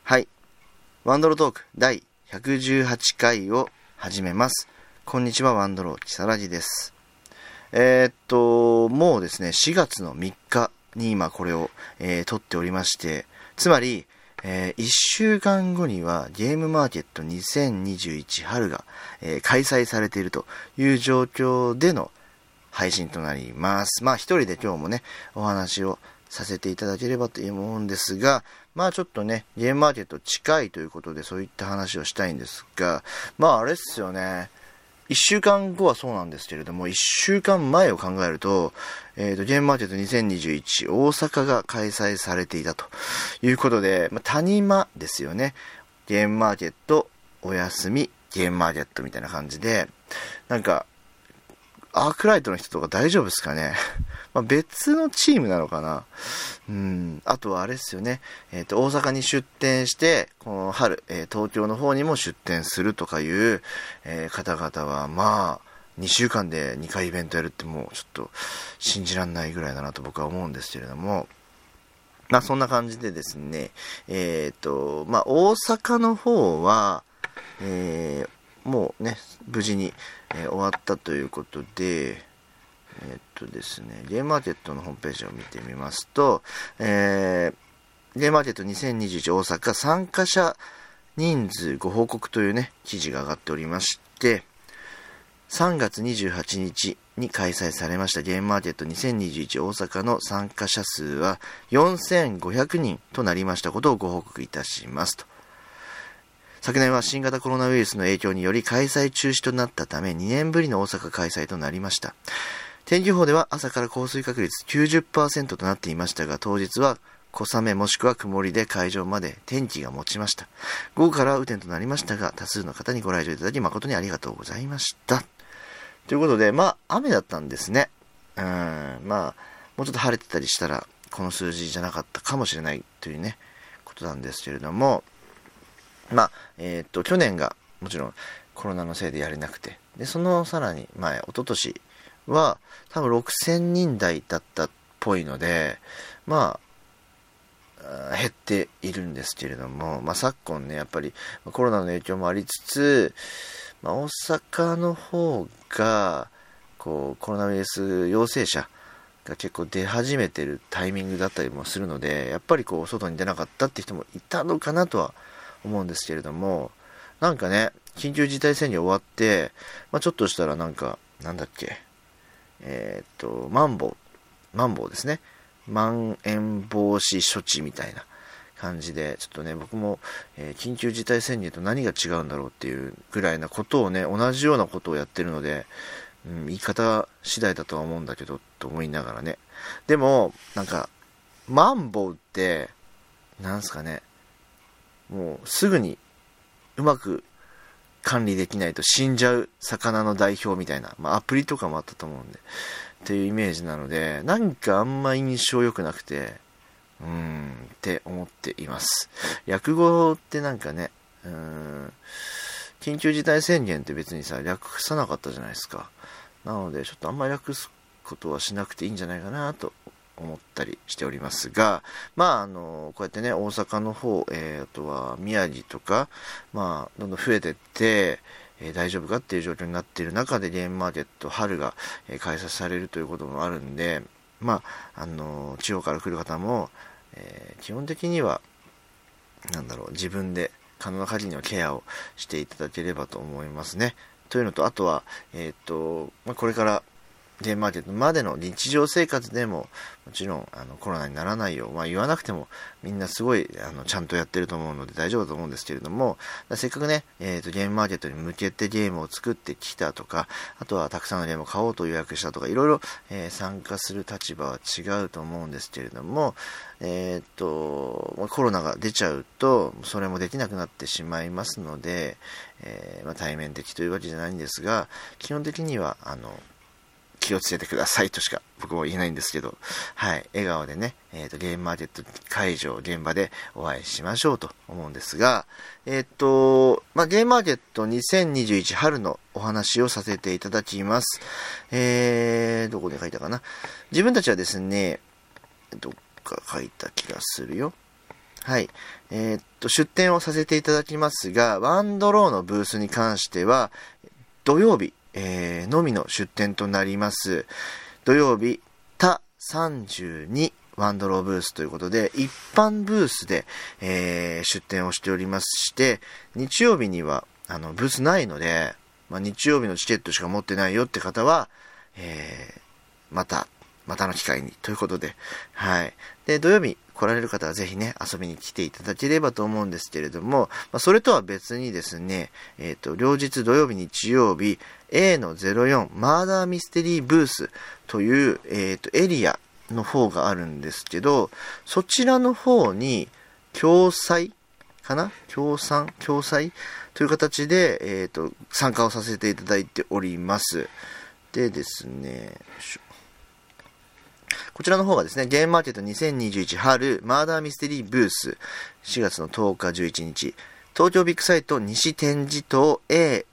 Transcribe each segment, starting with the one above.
はい。ワンドロトーク第118回を始めます。こんにちは、ワンドロキサラジです。もうですね、4月の3日に今これを、撮っておりまして、つまり、1週間後にはゲームマーケット2021春が、開催されているという状況での配信となります。まあ一人で今日もね、お話をさせていただければと思うんですが、まあちょっとね、ゲームマーケット近いということでそういった話をしたいんですが、まああれっすよね。1週間後はそうなんですけれども、1週間前を考えると、ゲームマーケット2021大阪が開催されていたということで、谷間ですよね。ゲームマーケットお休み、ゲームマーケットみたいな感じで、なんか、アークライトの人とか大丈夫ですかね別のチームなのかな。あとはあれですよね。大阪に出店して、この春、東京の方にも出店するとかいう、方々は、まあ、2週間で2回イベントやるってもうちょっと信じらんないぐらいだなと僕は思うんですけれども、まあそんな感じでですね、まあ大阪の方は、もうね、無事に、終わったということで、ですね、ゲームマーケットのホームページを見てみますと、ゲームマーケット2021大阪参加者人数ご報告というね、記事が上がっておりまして、3月28日に開催されましたゲームマーケット2021大阪の参加者数は4500人となりましたことをご報告いたしますと。昨年は新型コロナウイルスの影響により開催中止となったため2年ぶりの大阪開催となりました。天気予報では朝から降水確率 90% となっていましたが、当日は小雨もしくは曇りで会場まで天気が持ちました。午後から雨天となりましたが、多数の方にご来場いただき誠にありがとうございました。ということで、まあ雨だったんですね。まあもうちょっと晴れてたりしたらこの数字じゃなかったかもしれないというねことなんですけれども、まあ去年がもちろんコロナのせいでやれなくて、でそのさらに前一昨年は多分6000人台だったっぽいので、まあ減っているんですけれども、昨今ねやっぱりコロナの影響もありつつ、大阪の方がこうコロナウイルス陽性者が結構出始めてるタイミングだったりもするので、やっぱりこう外に出なかったって人もいたのかなとは思うんですけれども、なんかね緊急事態宣言終わって、ちょっとしたらなんだっけ、マンボウですね。まん延防止処置みたいな感じで、ちょっとね、僕も、緊急事態宣言と何が違うんだろうっていうぐらいなことをね、同じようなことをやってるので、言い方次第だとは思うんだけど、と思いながらね。でも、なんか、マンボウって、なんすかね、もうすぐにうまく管理できないと死んじゃう魚の代表みたいな、アプリとかもあったと思うんでっていうイメージなので、なんかあんま印象良くなくてって思っています。略語ってなんかね、緊急事態宣言って別にさ略さなかったじゃないですか。なのでちょっとあんまり略すことはしなくていいんじゃないかなと思ったりしておりますが、こうやってね大阪の方、あとは宮城とか、どんどん増えてって、大丈夫かっていう状況になっている中でゲームマーケット春が、開催されるということもあるんで、地方から来る方も、基本的には自分で可能な限りのケアをしていただければと思いますね。というのと、あとはこれからゲームマーケットまでの日常生活でももちろんコロナにならないよう、言わなくてもみんなすごいちゃんとやってると思うので大丈夫だと思うんですけれども、せっかくね、ゲームマーケットに向けてゲームを作ってきたとか、あとはたくさんのゲームを買おうと予約したとか、いろいろ、参加する立場は違うと思うんですけれども、コロナが出ちゃうとそれもできなくなってしまいますので、対面的というわけじゃないんですが、基本的には気をつけてくださいとしか僕も言えないんですけど、はい、笑顔でね、ゲームマーケット会場現場でお会いしましょうと思うんですが、ゲームマーケット2021春のお話をさせていただきます。どこで書いたかな。自分たちはですね、どっか書いた気がするよ。 はい。出展をさせていただきますが、ワンドローのブースに関しては、土曜日、のみの出展となります。土曜日、他32ワンドローブースということで、一般ブースで、出展をしておりまして、日曜日には、ブースないので、日曜日のチケットしか持ってないよって方は、またの機会にということで、はい。で、土曜日来られる方はぜひね、遊びに来ていただければと思うんですけれども、それとは別にですね、両日土曜日、日曜日、A の04マーダーミステリーブースという、エリアの方があるんですけど、そちらの方に、共催という形で、参加をさせていただいております。でですね、こちらの方がですね、ゲームマーケット2021春マーダーミステリーブース4月の10日11日東京ビッグサイト西展示棟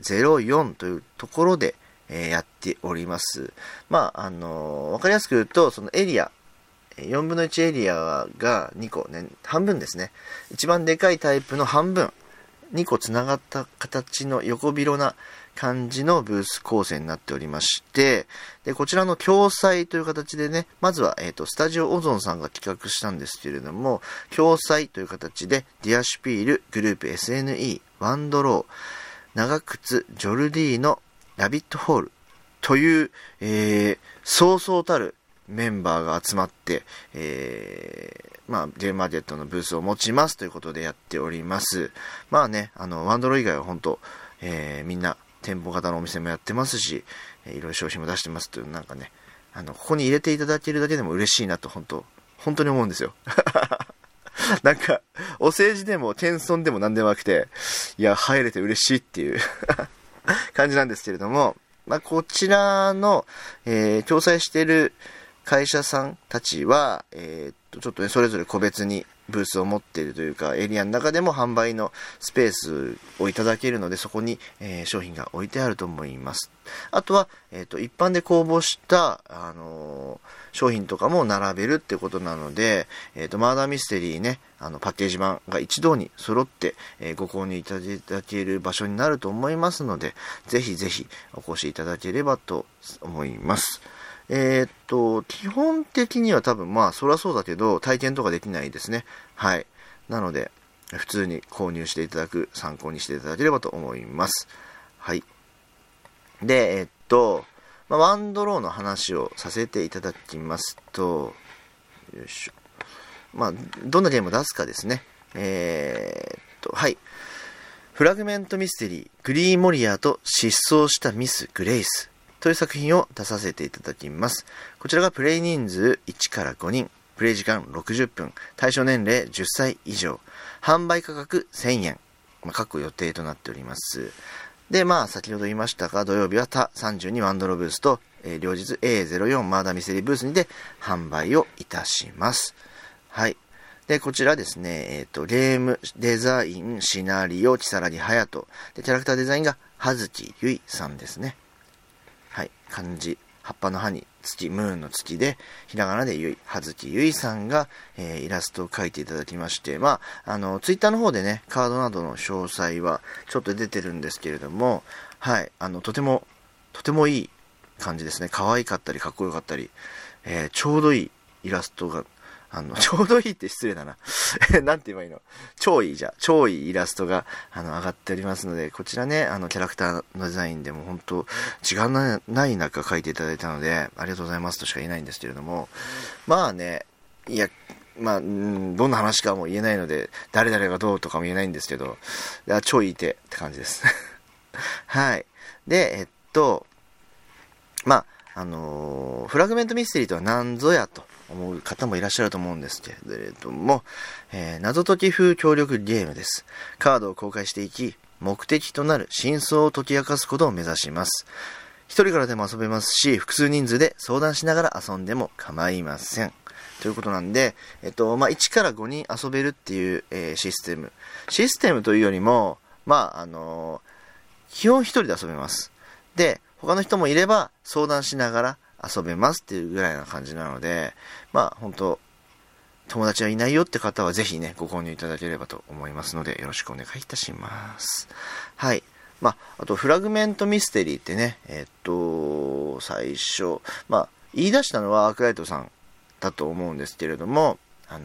A04 というところで、やっております。わかりやすく言うと、そのエリア、4分の1エリアが2個ね、半分ですね。一番でかいタイプの半分、2個つながった形の横広な感じのブース構成になっておりまして、で、こちらの共催という形でね、まずは、スタジオオゾンさんが企画したんですけれども、共催という形で、ディアシュピール、グループ SNE、ワンドロー、長靴、ジョルディーノ、ラビットホールという、そうそうたるメンバーが集まって、ゲームマーケットのブースを持ちますということでやっております。ワンドロー以外は本当、みんな店舗型のお店もやってますし、いろいろ商品も出してますという、なんかね、ここに入れていただけるだけでも嬉しいなと本当に思うんですよ。なんか、お世辞でも謙遜でも何でもなくて、いや、入れて嬉しいっていう感じなんですけれども、こちらの、共催している会社さんたちは、ちょっとね、それぞれ個別にブースを持っているというか、エリアの中でも販売のスペースをいただけるので、そこに、商品が置いてあると思います。あとは、一般で公募した、商品とかも並べるってことなので、マーダーミステリーね、パッケージ版が一堂に揃って、ご購入いただける場所になると思いますので、ぜひぜひお越しいただければと思います。基本的には多分そりゃそうだけど、体験とかできないですね。はい。なので、普通に購入していただく、参考にしていただければと思います。はい。で、ワンドローの話をさせていただきますと、よいしょ。どんなゲームを出すかですね。はい。フラグメントミステリー、グリーモリアと失踪したミス・グレイス。という作品を出させていただきます。こちらがプレイ人数1から5人、プレイ時間60分、対象年齢10歳以上、販売価格1000円、各予定となっております。で、先ほど言いましたが、土曜日は他32ワンドロブースと、両日 A04 マーダーミステリーブースにて販売をいたします。はい。で、こちらですね、ゲームデザイン、シナリオ、木更木隼人。で、キャラクターデザインが葉月ゆいさんですね。はい、漢字、葉っぱの葉に月、ムーンの月で、ひらがなでゆい、葉月ゆいさんが、イラストを描いていただきまして、ツイッターの方でね、カードなどの詳細はちょっと出てるんですけれども、はい、とてもいい感じですね。可愛かったり、かっこよかったり、ちょうどいいイラストが、ちょうどいいって失礼だな。なんて言えばいいの？超いいイラストが、上がっておりますので、こちらね、キャラクターのデザインでも本当、時間のない中書いていただいたので、ありがとうございますとしか言えないんですけれども、いや、どんな話かも言えないので、誰々がどうとかも言えないんですけど、超いい手って感じです。はい。で、フラグメントミステリーとは何ぞやと思う方もいらっしゃると思うんですけれども、謎解き風協力ゲームです。カードを公開していき、目的となる真相を解き明かすことを目指します。一人からでも遊べますし、複数人数で相談しながら遊んでも構いません。ということなんで、1から5人遊べるっていう、システムというよりも、基本一人で遊べます。で、他の人もいれば相談しながら遊べますっていうぐらいな感じなので、本当友達はいないよって方はぜひね、ご購入いただければと思いますので、よろしくお願いいたします。はい。あと、フラグメントミステリーってね、最初、言い出したのはアークライトさんだと思うんですけれども、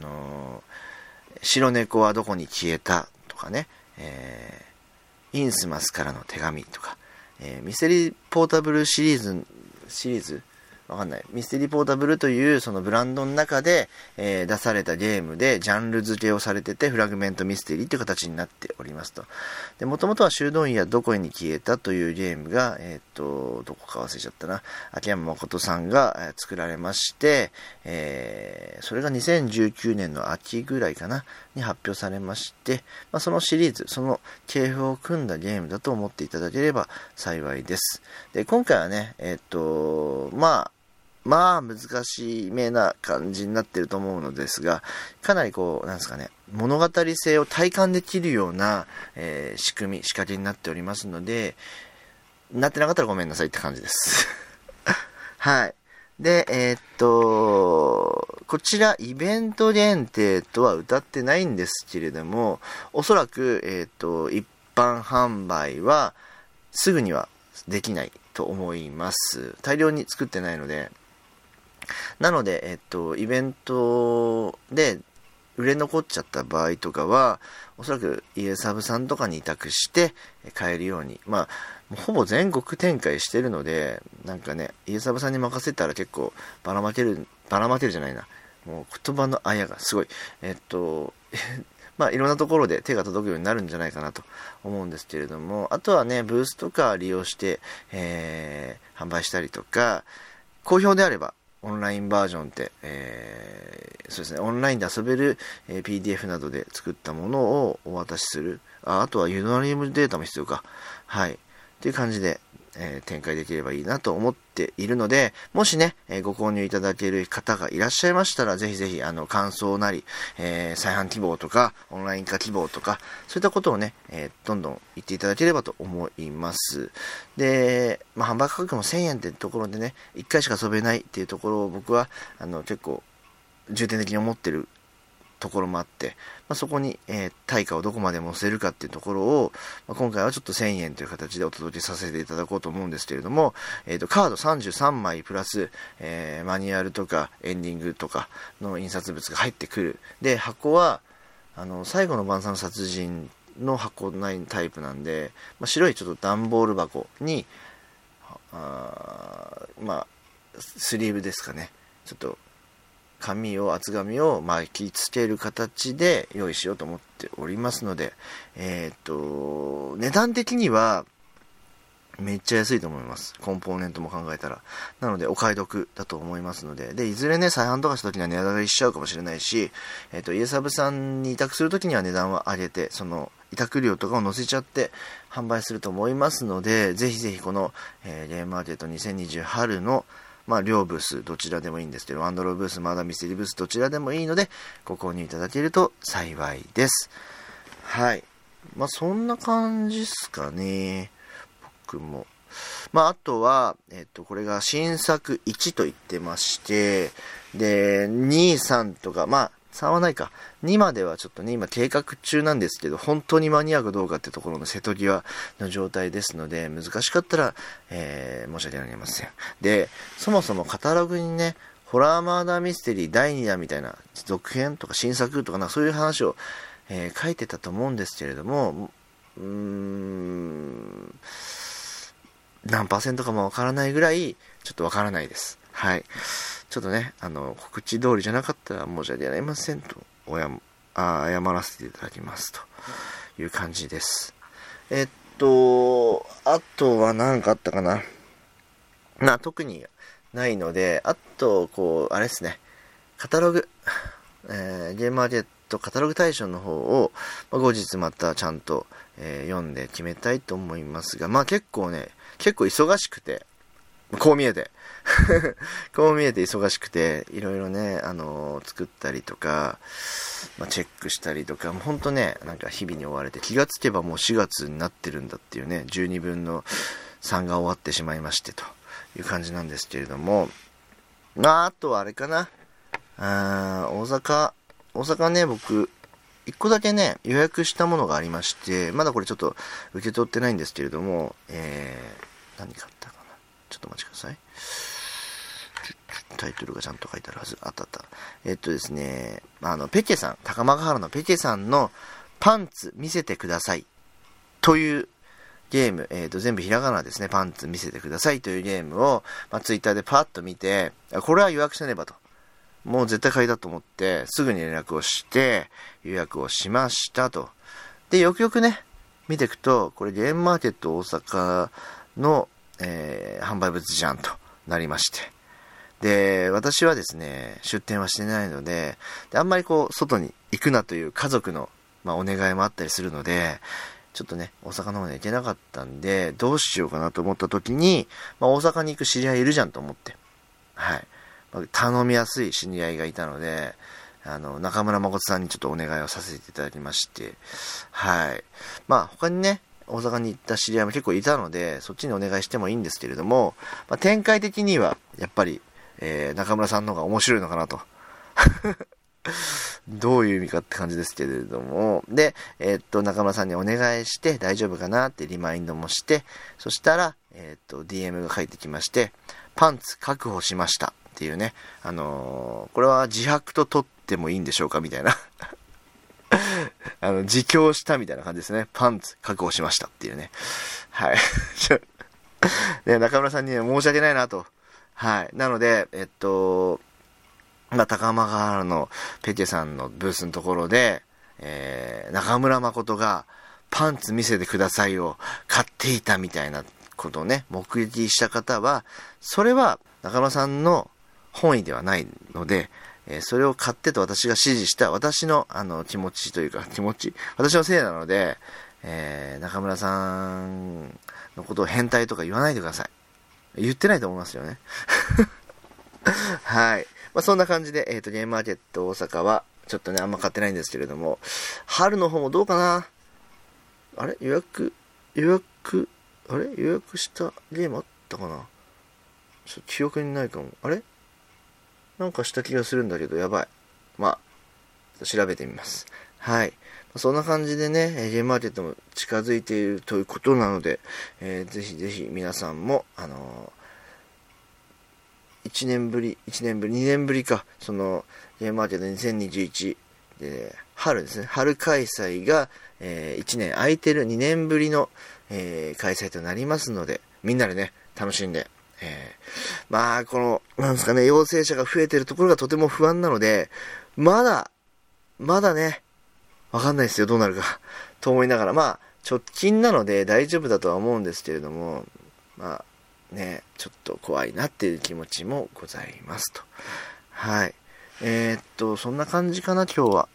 白猫はどこに消えたとかね、インスマスからの手紙とか、ミステリーポータブルシリーズわかんない。ミステリーポータブルというそのブランドの中で、出されたゲームでジャンル付けをされてて、フラグメントミステリーという形になっておりますと。で、もともとは修道院やどこに消えたというゲームが、どこか忘れちゃったな。秋山誠さんが作られまして、それが2019年の秋ぐらいかな、に発表されまして、そのシリーズ、その系譜を組んだゲームだと思っていただければ幸いです。で、今回はね、難しめな感じになってると思うのですが、かなりなんですかね、物語性を体感できるような、仕掛けになっておりますので、なってなかったらごめんなさいって感じです。はい。で、こちらイベント限定とは歌ってないんですけれども、おそらく、一般販売はすぐにはできないと思います。大量に作ってないので。なので、イベントで売れ残っちゃった場合とかは、おそらく家サブさんとかに委託して買えるように、ほぼ全国展開してるので、なんかね、家サブさんに任せたら結構ばらまけるじゃないな。もう言葉のあやがすごい。いろんなところで手が届くようになるんじゃないかなと思うんですけれども、あとはね、ブースとか利用して、販売したりとか、好評であれば、オンラインバージョンって、そうですね、オンラインで遊べる、PDF などで作ったものをお渡しする。あとはユーナリウムデータも必要か。はい。という感じで、展開できればいいなと思っているので、もしね、ご購入いただける方がいらっしゃいましたら、ぜひぜひ、感想なり、再販希望とか、オンライン化希望とか、そういったことをね、どんどん言っていただければと思います。で、販売価格も1000円ってところでね、1回しか遊べないっていうところを僕は、結構、重点的に思ってるところもあって、そこに、対価をどこまで載せるかっていうところを、今回はちょっと1000円という形でお届けさせていただこうと思うんですけれども、カード33枚プラス、マニュアルとかエンディングとかの印刷物が入ってくる。で、箱は最後の晩餐の殺人の箱ないタイプなんで、白いちょっと段ボール箱にスリーブですかね、ちょっと厚紙を巻きつける形で用意しようと思っておりますので、値段的にはめっちゃ安いと思います。コンポーネントも考えたら。なのでお買い得だと思いますので、いずれね、再販とかした時には値上がりしちゃうかもしれないし、家サブさんに委託する時には値段を上げて、その委託料とかを載せちゃって販売すると思いますので、ぜひぜひこの、ゲームマーケット2020春の両ブースどちらでもいいんですけど、ワンドローブース、まだミステリーブースどちらでもいいのでご購入いただけると幸いです。はい。そんな感じですかね。僕も。あとは、これが新作1と言ってまして、で、2、3とか、3はないか。2まではちょっとね、今計画中なんですけど、本当に間に合うかどうかってところの瀬戸際の状態ですので、難しかったら、申し訳ありません。で、そもそもカタログにね、ホラーマーダーミステリー第2弾みたいな続編とか新作とかそういう話を、書いてたと思うんですけれども、何%かもわからないぐらい、ちょっとわからないです。はい。ちょっとね、告知通りじゃなかったら申し訳ありませんと、謝らせていただきますという感じです。あとは何かあったかな。特にないので、あと、あれですね、カタログ、ゲームマーケットカタログ対象の方を、後日またちゃんと、読んで決めたいと思いますが、結構忙しくて、こう見えて忙しくて、いろいろね、作ったりとか、チェックしたりとか、ほんとね、なんか日々に追われて、気がつけばもう4月になってるんだっていうね、12分の3が終わってしまいましてという感じなんですけれども、あとはあれかな、大阪大阪ね、僕、一個だけね、予約したものがありまして、まだこれちょっと受け取ってないんですけれども、何買ったかな。ちょっとお待ちください。タイトルがちゃんと書いてあるはず。あったあった。ですね、ペケさん、高間原のペケさんのパンツ見せてくださいというゲーム、全部ひらがなですね、パンツ見せてくださいというゲームを、ツイッターでパッと見て、これは予約しねばと。もう絶対買いだと思って、すぐに連絡をして、予約をしましたと。で、よくよくね、見ていくと、これゲームマーケット大阪の、販売物じゃんとなりまして。で、私はですね、出店はしてないので、あんまり外に行くなという家族の、お願いもあったりするので、ちょっとね、大阪の方に行けなかったんで、どうしようかなと思った時に、大阪に行く知り合いいるじゃんと思って、はい。頼みやすい知り合いがいたので、中村誠さんにちょっとお願いをさせていただきまして、はい。他にね、大阪に行った知り合いも結構いたので、そっちにお願いしてもいいんですけれども、展開的には、やっぱり、中村さんの方が面白いのかなと。どういう意味かって感じですけれども。で、中村さんにお願いして大丈夫かなってリマインドもして、そしたら、DM が返ってきまして、パンツ確保しましたっていうね。これは自白と取ってもいいんでしょうかみたいな。自供したみたいな感じですね。パンツ確保しましたっていうね。はい。で、中村さんには申し訳ないなと。はい。なので、高間原のペケさんのブースのところで、中村誠がパンツ見せてくださいを買っていたみたいなことをね、目撃した方は、それは中村さんの本意ではないので、それを買ってと私が指示した私の気持ちというか、私のせいなので、中村さんのことを変態とか言わないでください。言ってないと思いますよね。はい。そんな感じで、ゲームマーケット大阪は、ちょっとね、あんま買ってないんですけれども、春の方もどうかな。あれ予約したゲームあったかな。ちょっと記憶にないかも。あれなんかした気がするんだけど、やばい。調べてみます。はい。そんな感じでね、ゲームマーケットも近づいているということなので、ぜひぜひ皆さんも、2年ぶりか、その、ゲームマーケット2021で、春ですね、春開催が、1年空いてる2年ぶりの、開催となりますので、みんなでね、楽しんで、この、なんですかね、陽性者が増えてるところがとても不安なので、まだね、わかんないですよ、どうなるか、と思いながら、直近なので大丈夫だとは思うんですけれども、ね、ちょっと怖いなっていう気持ちもございますと。はい。そんな感じかな、今日は。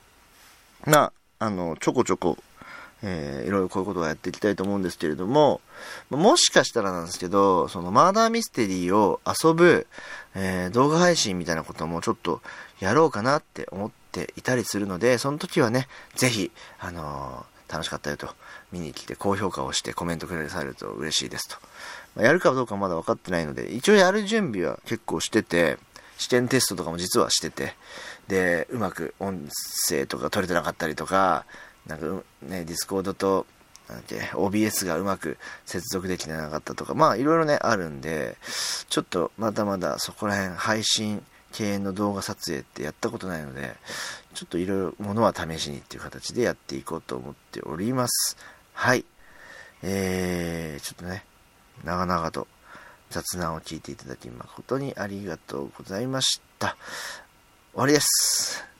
ちょこちょこ、いろいろこういうことをやっていきたいと思うんですけれども、もしかしたらなんですけど、そのマーダーミステリーを遊ぶ、動画配信みたいなこともちょっとやろうかなって思っていたりするので、その時はね、ぜひ、楽しかったよと、見に来て高評価をしてコメントくださると嬉しいですと。やるかどうかまだ分かってないので、一応やる準備は結構してて、試験テストとかも実はしてて、で、うまく音声とか取れてなかったりとか、ディスコードと、OBS がうまく接続できてなかったとか、いろいろね、あるんで、ちょっとまだまだそこら辺配信系の動画撮影ってやったことないので、ちょっといろいろものは試しにっていう形でやっていこうと思っております。はい。ちょっとね、長々と雑談を聞いていただき誠にありがとうございました。終わりです。